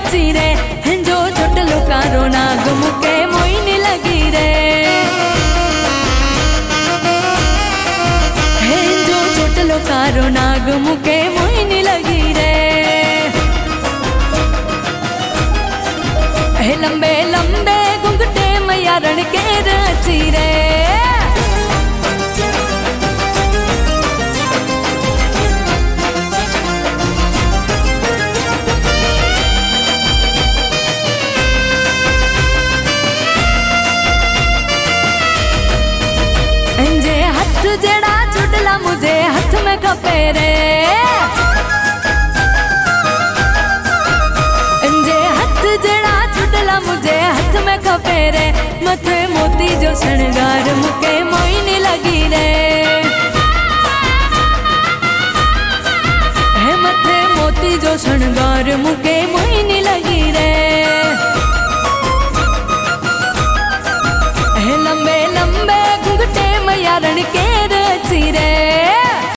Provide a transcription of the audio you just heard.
अच्छी रे जो छोटलो कारो नाग मुके मोइनी लगी रे जो छोटलो कारो नाग मुके मोइनी लगी रे लंबे लंबे घुंघटे मैया रण के अच्छी रे जेड़ा चुडला मुझे हाथ में खपे रे जे हाथ जेड़ा चुडला मुझे हाथ में खपे रे मथे मोती जो शणगार मुके मोइनी लगी रे मथे मोती जो शणगार मुके मोइनी लगी रे लंबे लंबे घुंघटे मैया रण के अच्छी रे